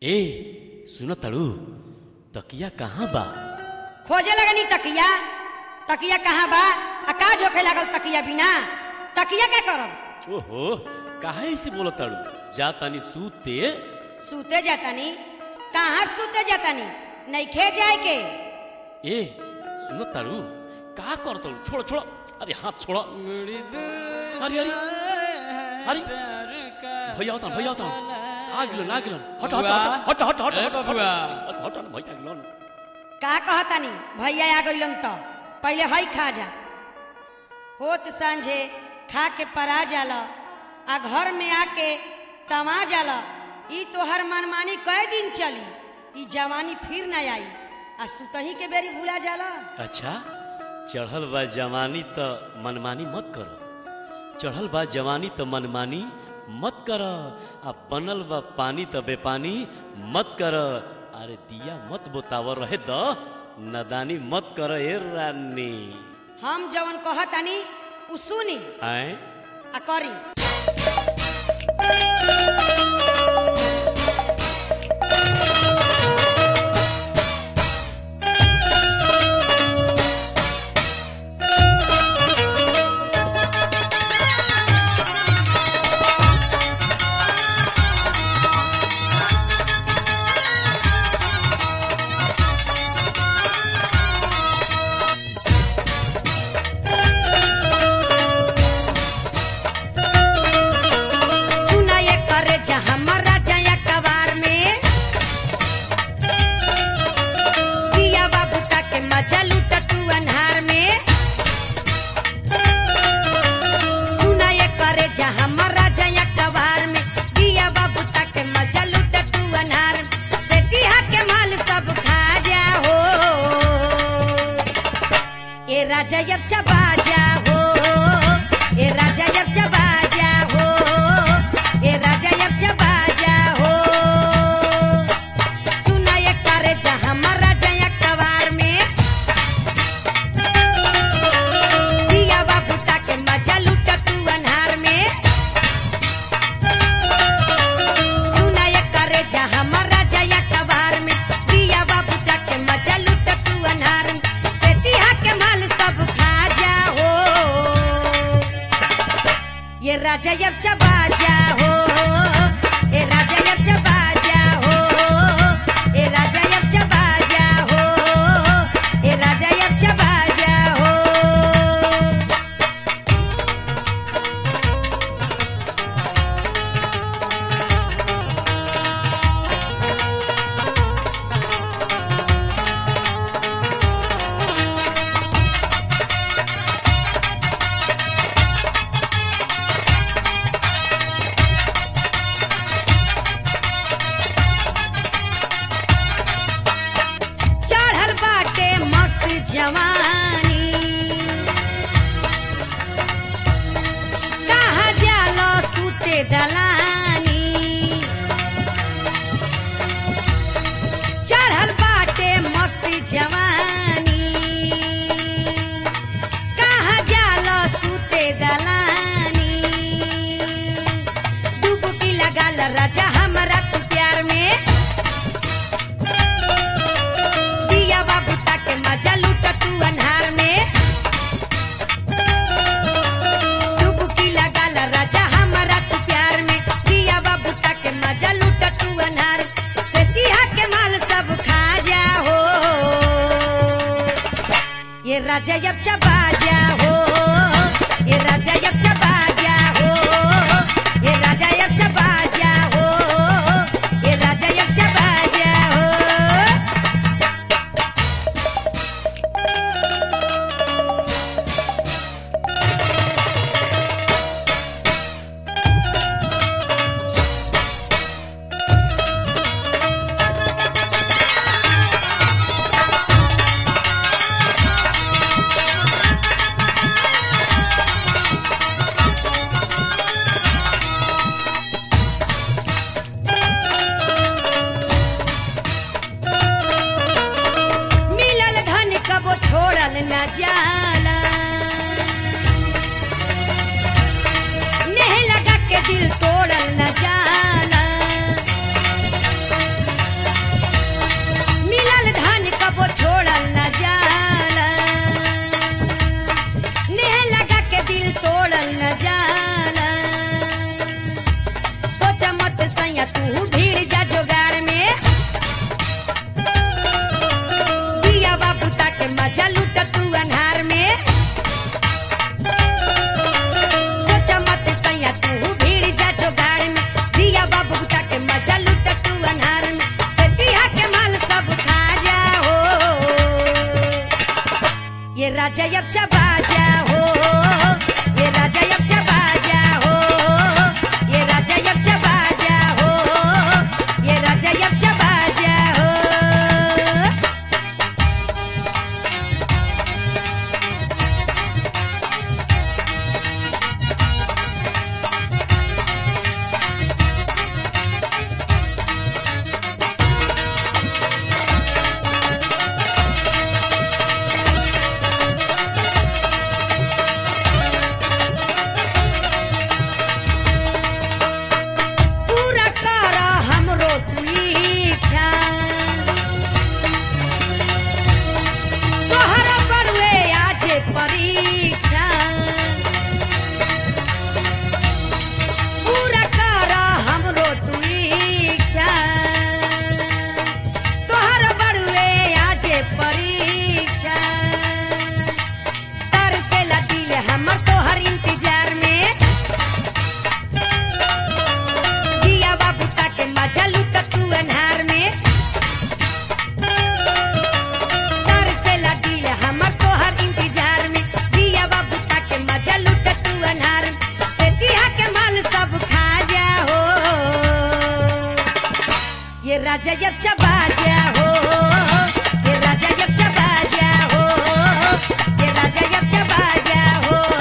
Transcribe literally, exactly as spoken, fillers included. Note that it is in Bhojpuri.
ए सुनो तड़ू तकिया कहाँ बा? खोजे लगनी तकिया तकिया कहाँ बा? आकाश होखे लागल तकिया बिना तकिया क्या करब? ओहो काहे ऐसे बोलो तड़ू? जा तानी सूते। सूते जातानी? कहाँ सूते जातानी? नइखे जाए के। ए सुनो तड़ू का कर तड़ू? छोड़ छोड़ अरे हाथ छोड़। अरे अरे अरे भैया होता भैया होता आ गिलन आ गिलन हट हट हट हट हट हट बबुआ हट हट भैया गिलन। का कहतानी? भैया आ गइलन त पहले हई खा जा। होत सांझे खा के परा जाला आ घर में आके तमा जाला। ई तोहर मनमानी कई दिन चली, ई जवानी फिर न आई आ सुतही के बेरी भूला जाला। अच्छा चढ़ल बा जवानी त मनमानी मत करो। चढ़ल बा जवानी त मनमानी मत कर। आ बनल बा पानी त बेपानी मत कर। अरे दिया मत बोतावर रहे द नदानी मत कर ए रानी। हम जवन कहतानी उ सुनी आए आ करी। राजा अब चबा जा हो, ए राजा अब चबा जा हो, ए राजा अब चबा जा हो। सुना ये करे जा हमारा जया कवार में दिया बाबू ताके मजा लूटा तू अनहार में। सुना ये करे जा हमारा जया कवार में दिया बाबू ताके मजा लूटा तू अनहार में। ये राजा अब चबा जा हो, ए राजा अब चबा जा हो, ए राजा अब चबा जा हो, ए राजा अब चबा जा हो। जवानी कहाँ जालो सूते दलानी चढ़ल बाटे मस्ती जवानी कहाँ जालो सूते दलानी। डुबकी लगाल राजा हमरा तू प्यार में दिया बाबू ताके मजा लूटा तू अनहार में। डुबकी लगाल राजा हमरा तू प्यार में दिया बाबू ताके मजा लूटा तू अनहार से तिहा के माल सब खा जा हो। ये राजा अब चबा जा हो, ये राजा अब चबा जा हो, ये राजा अब चबा जा हो, ये राजा अब चबा जा हो। तू अन्हार में सोचा मत सैया तू भीड़ जा जोगाड़ में दिया बाबू बुता के मजा लूट तू अन्हार में से दिया के माल सब खा जा हो ये राजा अब चबा जा हो ये राजा अब चबा जा हो ये राजा अब चबा जा हो ये राजा अब चबा जा हो पूरा कर हमरो तू इच्छा तोहरा बड़ुए आज परीक्षा पूरा कर हमरो तू इच्छा तोहरा बड़ुए आज परीक्षा तरसेला दिल हमर तोहर इंतजार में दिया बाबू ताके मजा लूट तू अन्हार में तरसेला दिल हमर तोहर इंतजार में दिया बाबू ताके मजा लूट तू अन्हार में से दिया के माल सब खा जा हो ये राजा अब चबा जा हो ये राजा अब चबा जा हो ये राजा अब चबा जा हो